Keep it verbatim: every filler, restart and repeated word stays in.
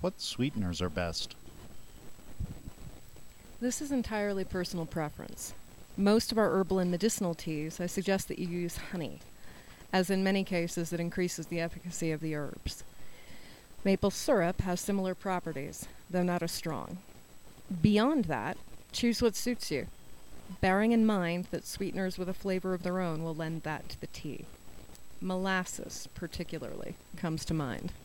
what sweeteners are best? This is entirely personal preference. Most of our herbal and medicinal teas, I suggest that you use honey, as in many cases it increases the efficacy of the herbs. Maple syrup has similar properties, though not as strong. Beyond that, choose what suits you, bearing in mind that sweeteners with a flavor of their own will lend that to the tea. Molasses, particularly, comes to mind.